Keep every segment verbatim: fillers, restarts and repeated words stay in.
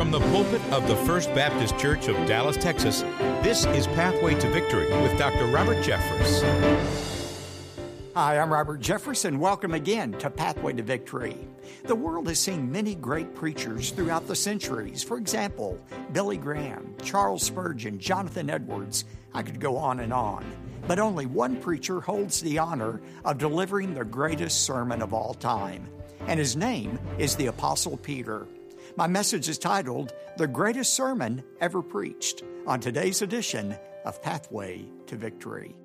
From the pulpit of the First Baptist Church of Dallas, Texas, this is Pathway to Victory with Doctor Robert Jeffress. Hi, I'm Robert Jeffress, and welcome again to Pathway to Victory. The world has seen many great preachers throughout the centuries. For example, Billy Graham, Charles Spurgeon, Jonathan Edwards. I could go on and on. But only one preacher holds the honor of delivering the greatest sermon of all time, and his name is the Apostle Peter. My message is titled, The Greatest Sermon Ever Preached, on today's edition of Pathway to Victory.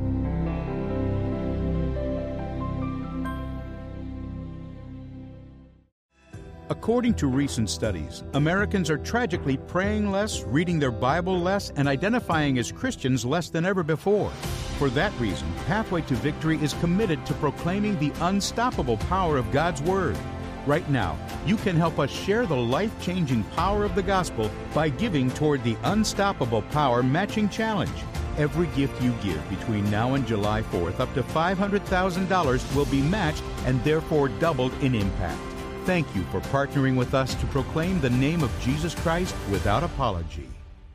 According to recent studies, Americans are tragically praying less, reading their Bible less, and identifying as Christians less than ever before. For that reason, Pathway to Victory is committed to proclaiming the unstoppable power of God's Word. Right now, you can help us share the life-changing power of the gospel by giving toward the Unstoppable Power Matching Challenge. Every gift you give between now and July fourth, up to five hundred thousand dollars, will be matched and therefore doubled in impact. Thank you for partnering with us to proclaim the name of Jesus Christ without apology.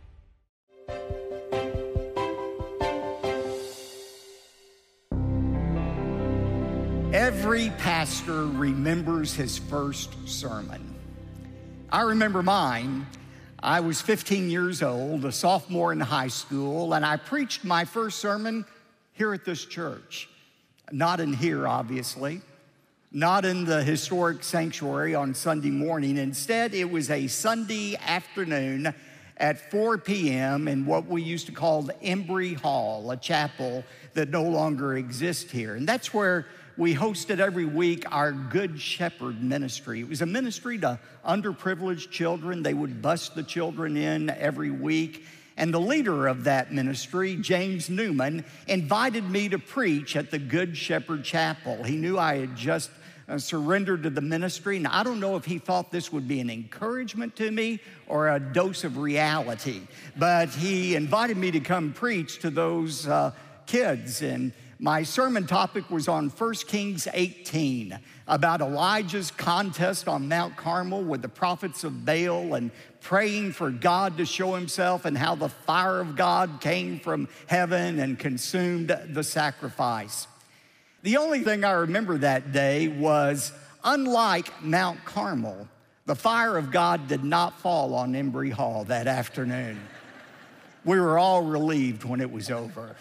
Every pastor remembers his first sermon. I remember mine. I was fifteen years old, a sophomore in high school, and I preached my first sermon here at this church. Not in here, obviously. Not in the historic sanctuary on Sunday morning. Instead, it was a Sunday afternoon at four p.m. in what we used to call the Embry Hall, a chapel that no longer exists here. And that's where we hosted every week our Good Shepherd ministry. It was a ministry to underprivileged children. They would bus the children in every week. And the leader of that ministry, James Newman, invited me to preach at the Good Shepherd Chapel. He knew I had just uh, surrendered to the ministry, and I don't know if he thought this would be an encouragement to me or a dose of reality, but he invited me to come preach to those uh, kids. And my sermon topic was on First Kings eighteen, about Elijah's contest on Mount Carmel with the prophets of Baal and praying for God to show himself, and how the fire of God came from heaven and consumed the sacrifice. The only thing I remember that day was, unlike Mount Carmel, the fire of God did not fall on Embry Hall that afternoon. We were all relieved when it was over.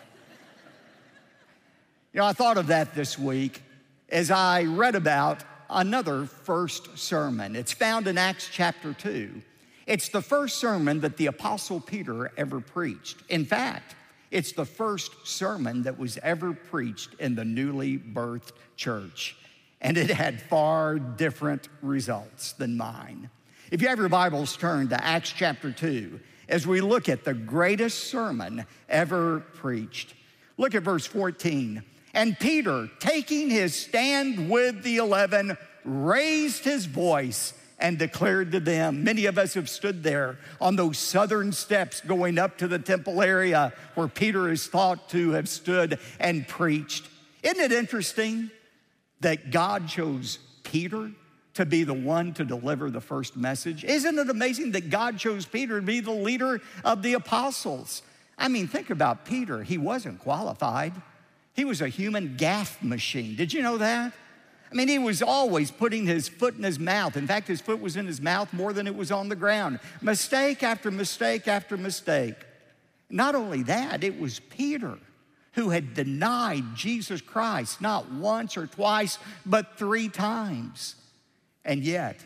You know, I thought of that this week as I read about another first sermon. It's found in Acts chapter two. It's the first sermon that the Apostle Peter ever preached. In fact, it's the first sermon that was ever preached in the newly birthed church. And it had far different results than mine. If you have your Bibles, turn to Acts chapter two as we look at the greatest sermon ever preached. Look at verse fourteen. And Peter, taking his stand with the eleven, raised his voice and declared to them. Many of us have stood there on those southern steps going up to the temple area where Peter is thought to have stood and preached. Isn't it interesting that God chose Peter to be the one to deliver the first message? Isn't it amazing that God chose Peter to be the leader of the apostles? I mean, think about Peter. He wasn't qualified. He was a human gaffe machine. Did you know that? I mean, he was always putting his foot in his mouth. In fact, his foot was in his mouth more than it was on the ground. Mistake after mistake after mistake. Not only that, it was Peter who had denied Jesus Christ not once or twice, but three times. And yet,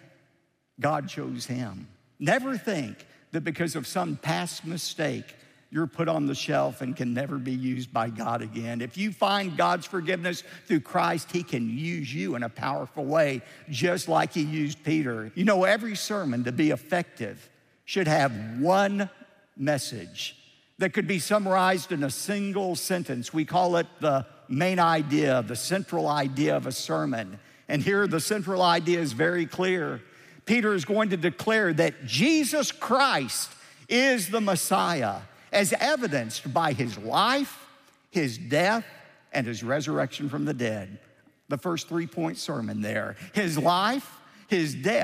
God chose him. Never think that because of some past mistake, you're put on the shelf and can never be used by God again. If you find God's forgiveness through Christ, he can use you in a powerful way, just like he used Peter. You know, every sermon, to be effective, should have one message that could be summarized in a single sentence. We call it the main idea, the central idea of a sermon. And here the central idea is very clear. Peter is going to declare that Jesus Christ is the Messiah, as evidenced by his life, his death, and his resurrection from the dead. The first three-point sermon there. His life, his death,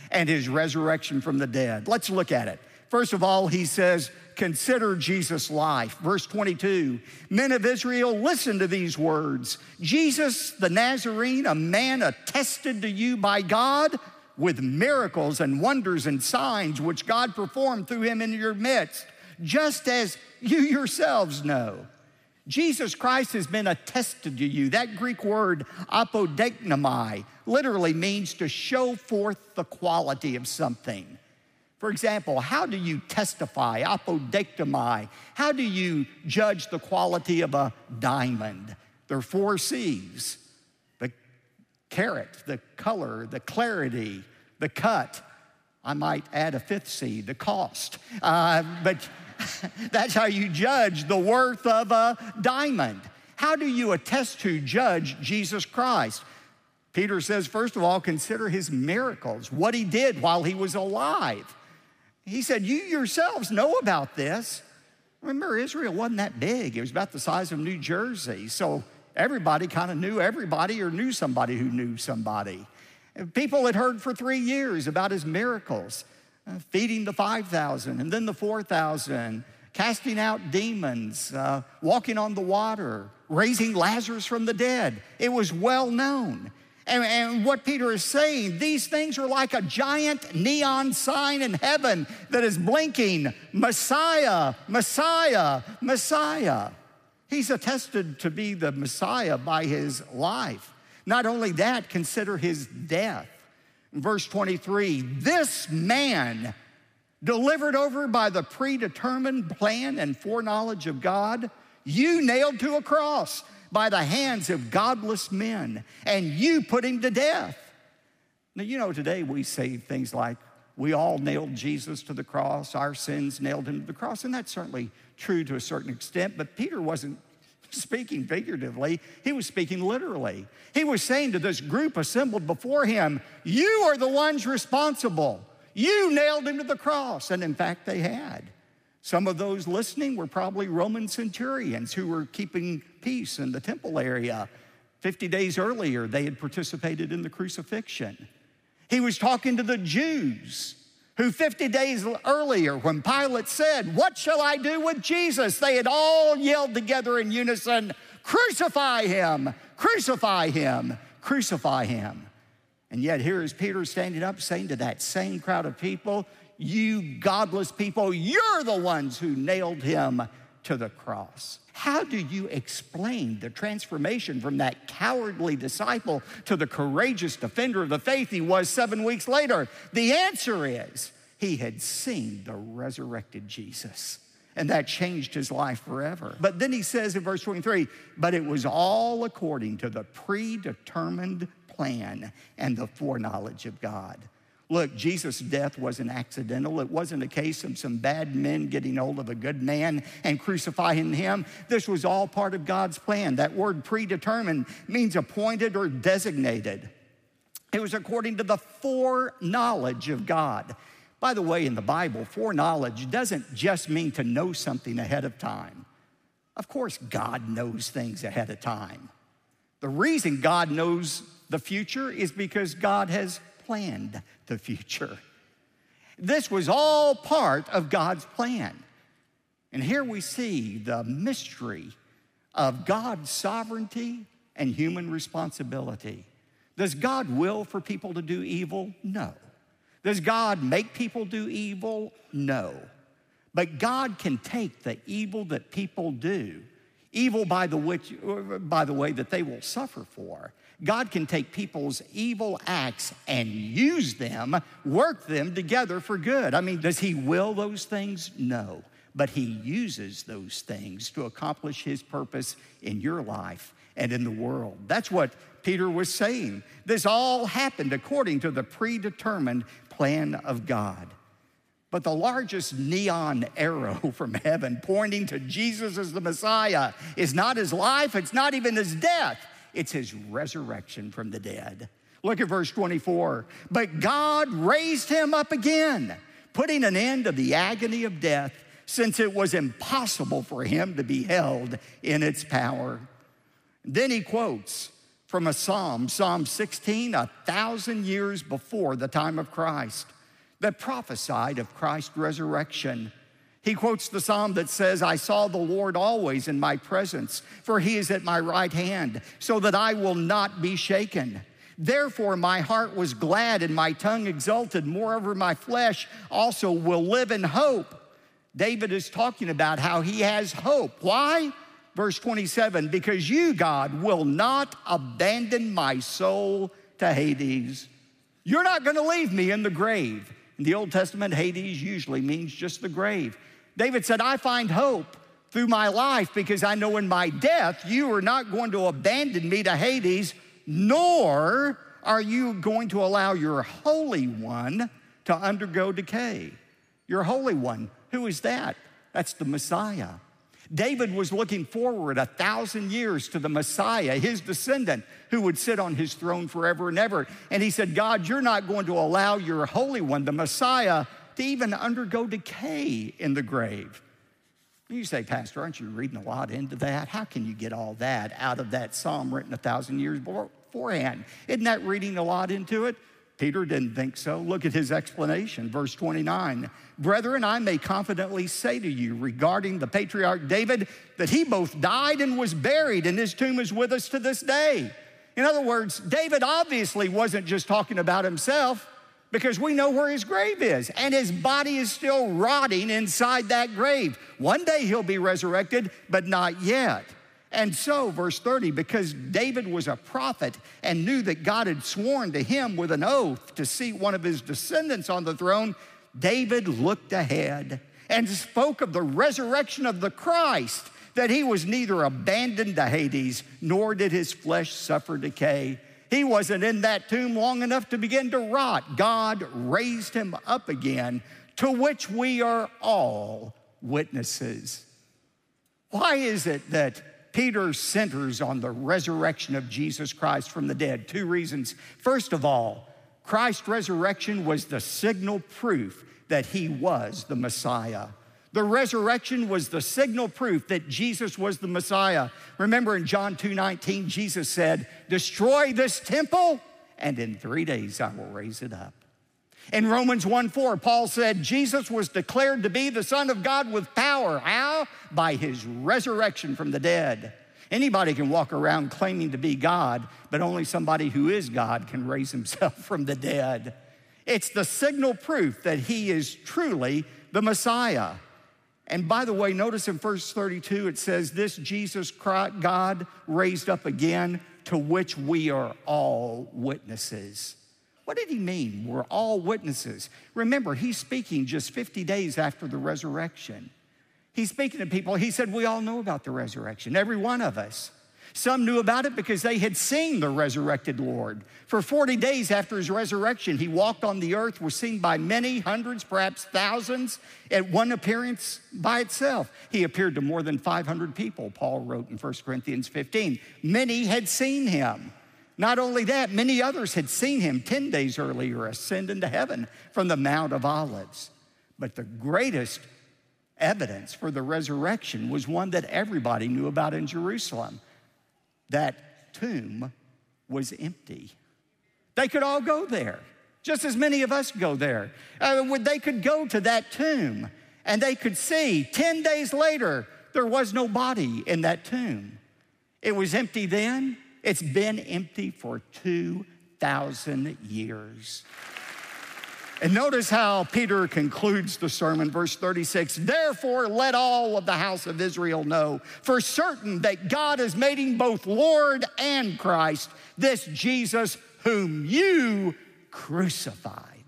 and his resurrection from the dead. Let's look at it. First of all, he says, consider Jesus' life. Verse twenty-two, men of Israel, listen to these words. Jesus the Nazarene, a man attested to you by God with miracles and wonders and signs which God performed through him in your midst, just as you yourselves know. Jesus Christ has been attested to you. That Greek word apodeknomai literally means to show forth the quality of something. For example, how do you testify, apodektomai? How do you judge the quality of a diamond? There are four C's: the carat, the color, the clarity, the cut. I might add a fifth C, the cost. Uh, but that's how you judge the worth of a diamond. How do you attest to, judge Jesus Christ? Peter says, first of all, consider his miracles, what he did while he was alive. He said, you yourselves know about this. Remember, Israel wasn't that big. It was about the size of New Jersey. So everybody kind of knew everybody or knew somebody who knew somebody. People had heard for three years about his miracles, uh, feeding the five thousand and then the four thousand, casting out demons, uh, walking on the water, raising Lazarus from the dead. It was well known. And, and what Peter is saying, these things are like a giant neon sign in heaven that is blinking, Messiah, Messiah, Messiah. He's attested to be the Messiah by his life. Not only that, consider his death. In verse twenty-three, this man, delivered over by the predetermined plan and foreknowledge of God, you nailed to a cross by the hands of godless men, and you put him to death. Now, you know, today we say things like, we all nailed Jesus to the cross, our sins nailed him to the cross, and that's certainly true to a certain extent, but Peter wasn't speaking figuratively, he was speaking literally. He was saying to this group assembled before him, you are the ones responsible. You nailed him to the cross, and in fact they had. Some of those listening were probably Roman centurions who were keeping peace in the temple area. Fifty days earlier, they had participated in the crucifixion. He was talking to the Jews who fifty days earlier, when Pilate said, what shall I do with Jesus? They had all yelled together in unison, crucify him, crucify him, crucify him. And yet here is Peter standing up saying to that same crowd of people, you godless people, you're the ones who nailed him to the cross. How do you explain the transformation from that cowardly disciple to the courageous defender of the faith he was seven weeks later? The answer is he had seen the resurrected Jesus, and that changed his life forever. But then he says in verse twenty-three, but it was all according to the predetermined plan and the foreknowledge of God. Look, Jesus' death wasn't accidental. It wasn't a case of some bad men getting hold of a good man and crucifying him. This was all part of God's plan. That word predetermined means appointed or designated. It was according to the foreknowledge of God. By the way, in the Bible, foreknowledge doesn't just mean to know something ahead of time. Of course, God knows things ahead of time. The reason God knows the future is because God has planned the future. This was all part of God's plan. And here we see the mystery of God's sovereignty and human responsibility. Does God will for people to do evil? No. Does God make people do evil? No. But God can take the evil that people do, evil by the, which, by the way that they will suffer for. God can take people's evil acts and use them, work them together for good. I mean, does he will those things? No. But he uses those things to accomplish his purpose in your life and in the world. That's what Peter was saying. This all happened according to the predetermined plan of God. But the largest neon arrow from heaven pointing to Jesus as the Messiah is not his life, it's not even his death. It's his resurrection from the dead. Look at verse twenty-four. But God raised him up again, putting an end to the agony of death, since it was impossible for him to be held in its power. Then he quotes from a psalm, Psalm sixteen, a thousand years before the time of Christ, that prophesied of Christ's resurrection. He quotes the psalm that says, I saw the Lord always in my presence, for he is at my right hand, so that I will not be shaken. Therefore my heart was glad and my tongue exulted. Moreover, my flesh also will live in hope. David is talking about how he has hope. Why? Verse twenty-seven, because you, God, will not abandon my soul to Hades. You're not going to leave me in the grave. In the Old Testament, Hades usually means just the grave. David said, I find hope through my life because I know in my death you are not going to abandon me to Hades, nor are you going to allow your Holy One to undergo decay. Your Holy One, who is that? That's the Messiah. David was looking forward a thousand years to the Messiah, his descendant, who would sit on his throne forever and ever. And he said, God, you're not going to allow your Holy One, the Messiah, to even undergo decay in the grave. You say, Pastor, aren't you reading a lot into that? How can you get all that out of that psalm written a thousand years beforehand? Isn't that reading a lot into it? Peter didn't think so. Look at his explanation, verse twenty-nine. Brethren, I may confidently say to you regarding the patriarch David that he both died and was buried, and his tomb is with us to this day. In other words, David obviously wasn't just talking about himself, because we know where his grave is, and his body is still rotting inside that grave. One day he'll be resurrected, but not yet. And so, verse thirty, because David was a prophet and knew that God had sworn to him with an oath to seat one of his descendants on the throne, David looked ahead and spoke of the resurrection of the Christ, that he was neither abandoned to Hades, nor did his flesh suffer decay. He wasn't in that tomb long enough to begin to rot. God raised him up again, to which we are all witnesses. Why is it that Peter centers on the resurrection of Jesus Christ from the dead? Two reasons. First of all, Christ's resurrection was the signal proof that he was the Messiah. The resurrection was the signal proof that Jesus was the Messiah. Remember in John two nineteen, Jesus said, destroy this temple, and in three days I will raise it up. In Romans one four, Paul said, Jesus was declared to be the Son of God with power. How? By his resurrection from the dead. Anybody can walk around claiming to be God, but only somebody who is God can raise himself from the dead. It's the signal proof that he is truly the Messiah. And by the way, notice in verse thirty-two, it says, this Jesus Christ, God raised up again, to which we are all witnesses. What did he mean? We're all witnesses. Remember, he's speaking just fifty days after the resurrection. He's speaking to people. He said, we all know about the resurrection, every one of us. Some knew about it because they had seen the resurrected Lord. For forty days after his resurrection, he walked on the earth, was seen by many, hundreds, perhaps thousands, at one appearance by itself. He appeared to more than five hundred people, Paul wrote in First Corinthians fifteen. Many had seen him. Not only that, many others had seen him ten days earlier ascend into heaven from the Mount of Olives. But the greatest evidence for the resurrection was one that everybody knew about in Jerusalem. That tomb was empty. They could all go there, just as many of us go there. Uh, they could go to that tomb, and they could see ten days later, there was no body in that tomb. It was empty then. It's been empty for two thousand years. And notice how Peter concludes the sermon, verse thirty-six. Therefore, let all of the house of Israel know for certain that God has made him both Lord and Christ, this Jesus whom you crucified.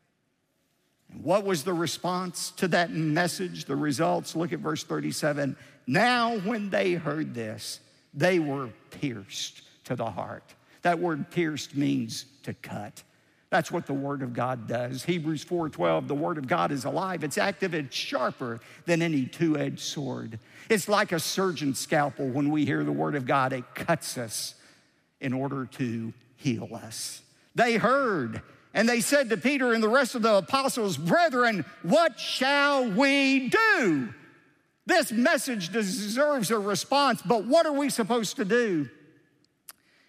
And what was the response to that message, the results? Look at verse thirty-seven. Now, when they heard this, they were pierced to the heart. That word pierced means to cut. That's what the Word of God does. Hebrews four twelve, the Word of God is alive. It's active. It's sharper than any two-edged sword. It's like a surgeon's scalpel. When we hear the Word of God, it cuts us in order to heal us. They heard, and they said to Peter and the rest of the apostles, brethren, what shall we do? This message deserves a response, but what are we supposed to do?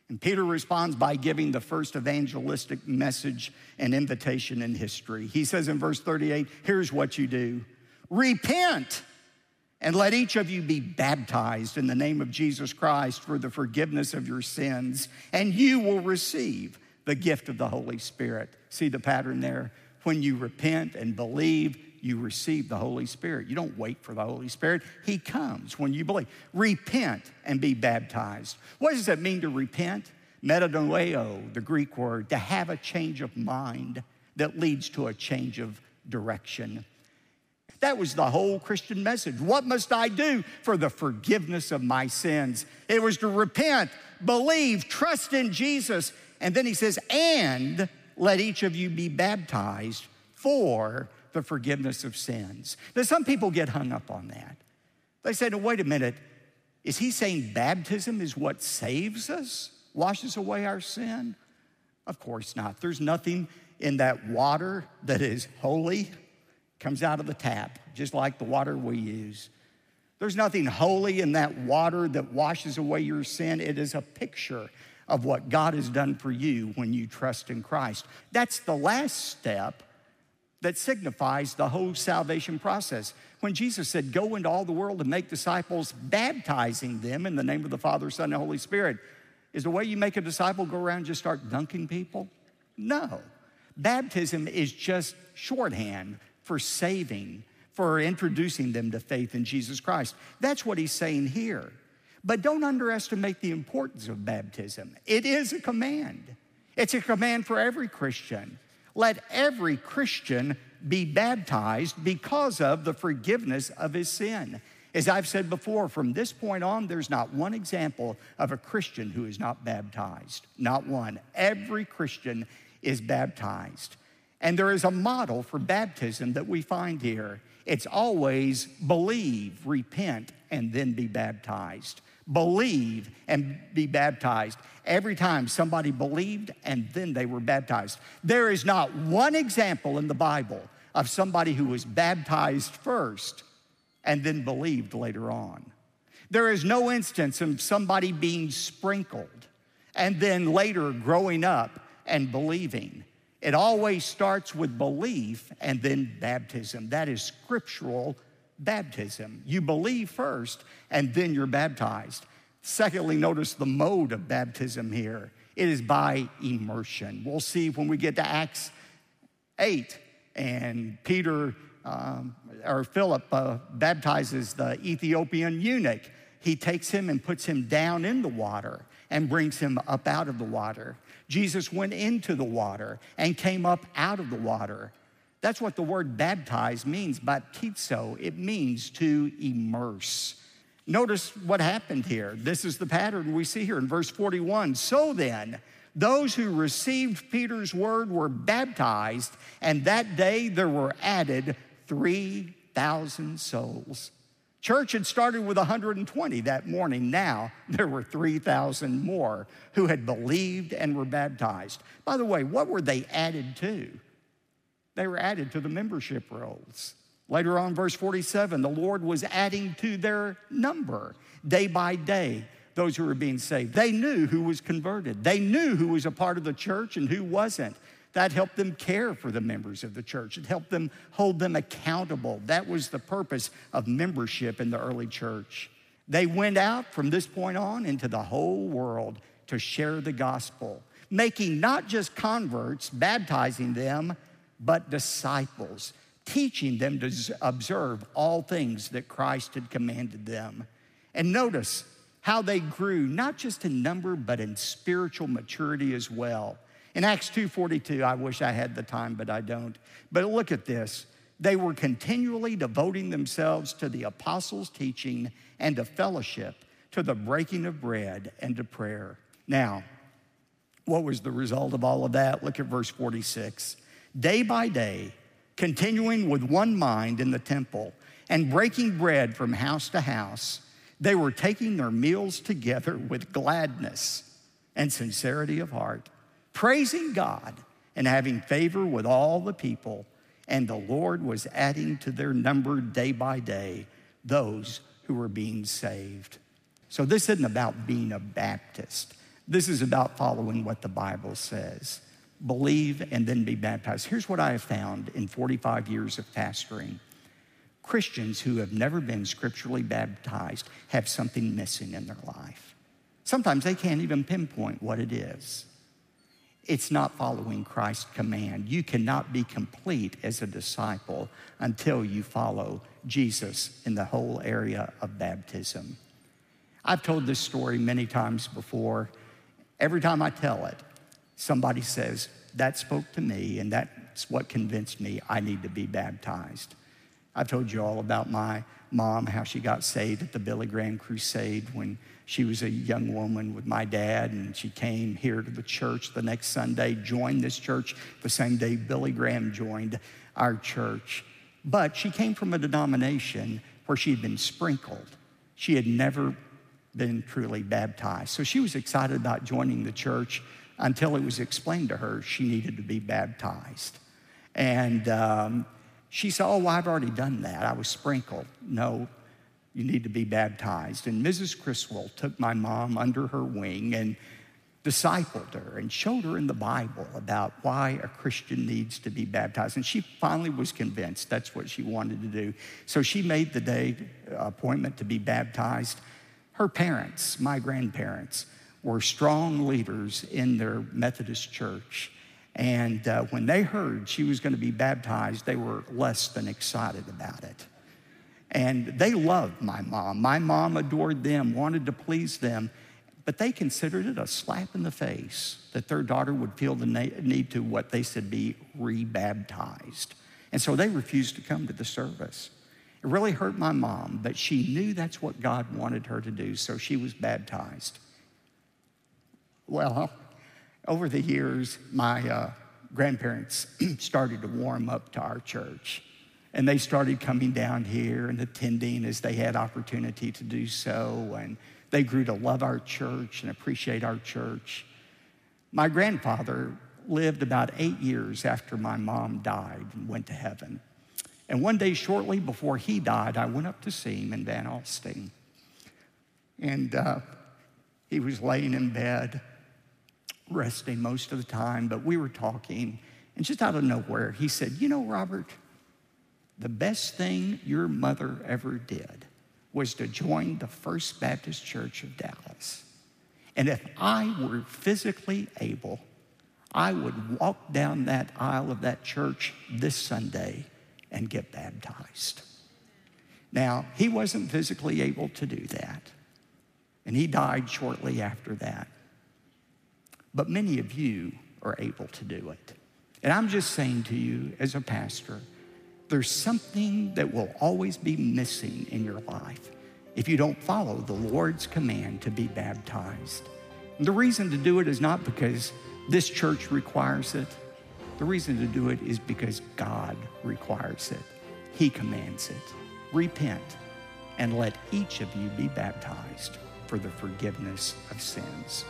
And Peter responds by giving the first evangelistic message and invitation in history. He says in verse thirty-eight, here's what you do. Repent, and let each of you be baptized in the name of Jesus Christ for the forgiveness of your sins, and you will receive the gift of the Holy Spirit. See the pattern there? When you repent and believe, you receive the Holy Spirit. You don't wait for the Holy Spirit. He comes when you believe. Repent and be baptized. What does it mean to repent? Metanoeo, the Greek word, to have a change of mind that leads to a change of direction. That was the whole Christian message. What must I do for the forgiveness of my sins? It was to repent, believe, trust in Jesus. And then he says, and let each of you be baptized for the forgiveness of sins. Now, some people get hung up on that. They say, no, wait a minute. Is he saying baptism is what saves us, washes away our sin? Of course not. There's nothing in that water that is holy. Comes out of the tap, just like the water we use. There's nothing holy in that water that washes away your sin. It is a picture of what God has done for you when you trust in Christ. That's the last step that signifies the whole salvation process. When Jesus said, go into all the world and make disciples, baptizing them in the name of the Father, Son, and Holy Spirit, is the way you make a disciple go around and just start dunking people? No. Baptism is just shorthand for saving, for introducing them to faith in Jesus Christ. That's what he's saying here. But don't underestimate the importance of baptism. It is a command. It's a command for every Christian. Let every Christian be baptized because of the forgiveness of his sin. As I've said before, from this point on, there's not one example of a Christian who is not baptized. Not one. Every Christian is baptized. And there is a model for baptism that we find here. It's always believe, repent, and then be baptized. Believe and be baptized. Every time somebody believed and then they were baptized. There is not one example in the Bible of somebody who was baptized first and then believed later on. There is no instance of somebody being sprinkled and then later growing up and believing. It always starts with belief and then baptism. That is scriptural baptism. You believe first and then you're baptized. Secondly, notice the mode of baptism here. It is by immersion. We'll see when we get to Acts eight and Peter um, or Philip uh, baptizes the Ethiopian eunuch. He takes him and puts him down in the water and brings him up out of the water. Jesus went into the water and came up out of the water. That's what the word baptize means, baptizo. It means to immerse. Notice what happened here. This is the pattern we see here in verse forty-one. So then, those who received Peter's word were baptized, and that day there were added three thousand souls. Church had started with one hundred twenty that morning. Now there were three thousand more who had believed and were baptized. By the way, what were they added to? They were added to the membership rolls. Later on, verse forty-seven, the Lord was adding to their number day by day those who were being saved. They knew who was converted. They knew who was a part of the church and who wasn't. That helped them care for the members of the church. It helped them hold them accountable. That was the purpose of membership in the early church. They went out from this point on into the whole world to share the gospel, making not just converts, baptizing them, but disciples, teaching them to observe all things that Christ had commanded them. And notice how they grew, not just in number, but in spiritual maturity as well. In Acts two forty-two, I wish I had the time, but I don't. But look at this. They were continually devoting themselves to the apostles' teaching and to fellowship, to the breaking of bread and to prayer. Now, what was the result of all of that? Look at verse forty-six. Day by day, continuing with one mind in the temple and breaking bread from house to house, they were taking their meals together with gladness and sincerity of heart, praising God and having favor with all the people. And the Lord was adding to their number day by day those who were being saved. So this isn't about being a Baptist. This is about following what the Bible says. Believe and then be baptized. Here's what I have found in forty-five years of pastoring. Christians who have never been scripturally baptized have something missing in their life. Sometimes they can't even pinpoint what it is. It's not following Christ's command. You cannot be complete as a disciple until you follow Jesus in the whole area of baptism. I've told this story many times before. Every time I tell it, somebody says, that spoke to me, and that's what convinced me I need to be baptized. I've told you all about my mom, how she got saved at the Billy Graham Crusade when she was a young woman with my dad, and she came here to the church the next Sunday, joined this church the same day Billy Graham joined our church. But she came from a denomination where she had been sprinkled. She had never been truly baptized. So she was excited about joining the church until it was explained to her she needed to be baptized. And um, she said, oh, well, I've already done that. I was sprinkled. No, you need to be baptized. And Missus Criswell took my mom under her wing and discipled her and showed her in the Bible about why a Christian needs to be baptized. And she finally was convinced that's what she wanted to do. So she made the day appointment to be baptized. Her parents, my grandparents, were strong leaders in their Methodist church. And uh, when they heard she was going to be baptized, they were less than excited about it. And they loved my mom. My mom adored them, wanted to please them, but they considered it a slap in the face that their daughter would feel the need to, what they said, be re-baptized. And so they refused to come to the service. It really hurt my mom, but she knew that's what God wanted her to do, so she was baptized. Well, over the years, my uh, grandparents started to warm up to our church. And they started coming down here and attending as they had opportunity to do so. And they grew to love our church and appreciate our church. My grandfather lived about eight years after my mom died and went to heaven. And one day shortly before he died, I went up to see him in Van Alstyne. And uh, he was laying in bed, resting most of the time, but we were talking. And just out of nowhere, he said, you know, Robert, the best thing your mother ever did was to join the First Baptist Church of Dallas. And if I were physically able, I would walk down that aisle of that church this Sunday and get baptized. Now, he wasn't physically able to do that, and he died shortly after that. But many of you are able to do it. And I'm just saying to you as a pastor, there's something that will always be missing in your life if you don't follow the Lord's command to be baptized. And the reason to do it is not because this church requires it. The reason to do it is because God requires it. He commands it. Repent and let each of you be baptized for the forgiveness of sins.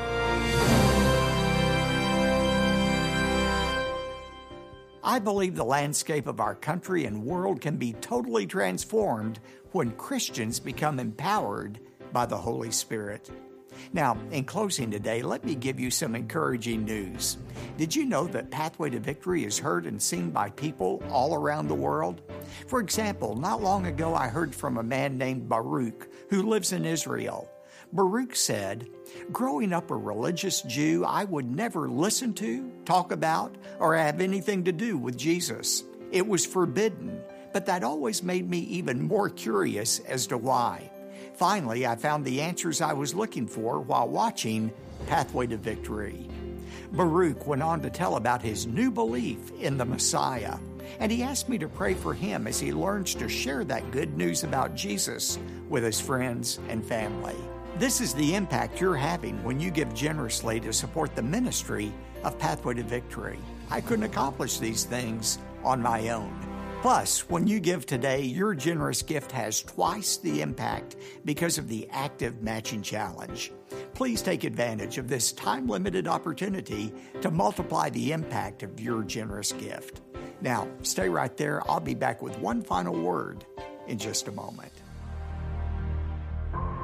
I believe the landscape of our country and world can be totally transformed when Christians become empowered by the Holy Spirit. Now, in closing today, let me give you some encouraging news. Did you know that Pathway to Victory is heard and seen by people all around the world? For example, not long ago I heard from a man named Baruch who lives in Israel. Baruch said, growing up a religious Jew, I would never listen to, talk about, or have anything to do with Jesus. It was forbidden, but that always made me even more curious as to why. Finally, I found the answers I was looking for while watching Pathway to Victory. Baruch went on to tell about his new belief in the Messiah, and he asked me to pray for him as he learns to share that good news about Jesus with his friends and family. This is the impact you're having when you give generously to support the ministry of Pathway to Victory. I couldn't accomplish these things on my own. Plus, when you give today, your generous gift has twice the impact because of the active matching challenge. Please take advantage of this time-limited opportunity to multiply the impact of your generous gift. Now, stay right there. I'll be back with one final word in just a moment.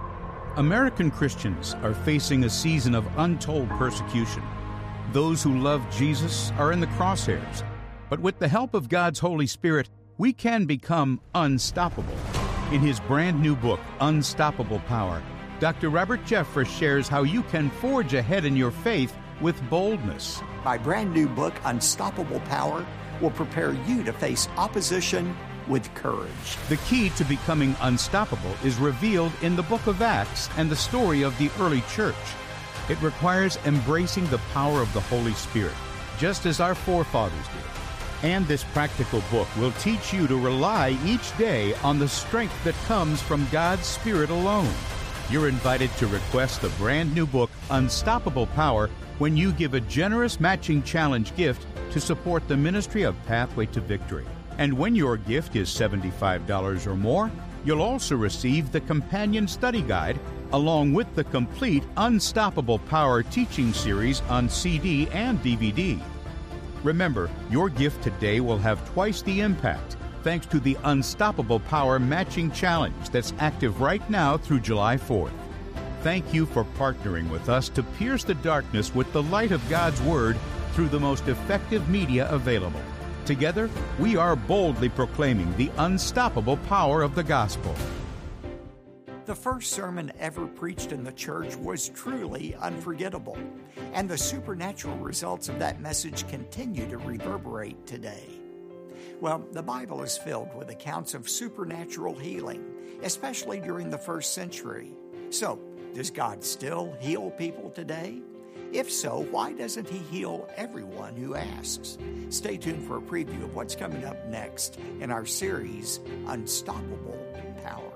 American Christians are facing a season of untold persecution. Those who love Jesus are in the crosshairs, but with the help of God's Holy Spirit, we can become unstoppable. In his brand new book, Unstoppable Power, Doctor Robert Jeffress shares how you can forge ahead in your faith with boldness. My brand new book, Unstoppable Power, will prepare you to face opposition with courage. The key to becoming unstoppable is revealed in the book of Acts and the story of the early church. It requires embracing the power of the Holy Spirit, just as our forefathers did. And this practical book will teach you to rely each day on the strength that comes from God's Spirit alone. You're invited to request the brand new book, Unstoppable Power, when you give a generous matching challenge gift to support the ministry of Pathway to Victory. And when your gift is seventy-five dollars or more, you'll also receive the companion study guide along with the complete Unstoppable Power teaching series on C D and D V D. Remember, your gift today will have twice the impact thanks to the Unstoppable Power Matching Challenge that's active right now through July fourth. Thank you for partnering with us to pierce the darkness with the light of God's Word through the most effective media available. Together, we are boldly proclaiming the unstoppable power of the gospel. The first sermon ever preached in the church was truly unforgettable, and the supernatural results of that message continue to reverberate today. Well, the Bible is filled with accounts of supernatural healing, especially during the first century. So, does God still heal people today? If so, why doesn't He heal everyone who asks? Stay tuned for a preview of what's coming up next in our series, Unstoppable Power.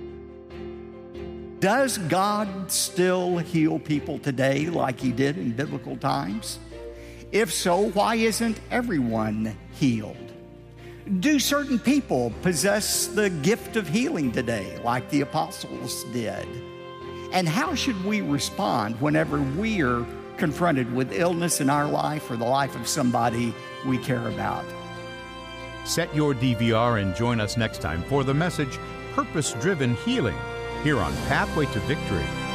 Does God still heal people today like He did in biblical times? If so, why isn't everyone healed? Do certain people possess the gift of healing today like the apostles did? And how should we respond whenever we are confronted with illness in our life or the life of somebody we care about? Set your D V R and join us next time for the message, Purpose-Driven Healing, here on Pathway to Victory.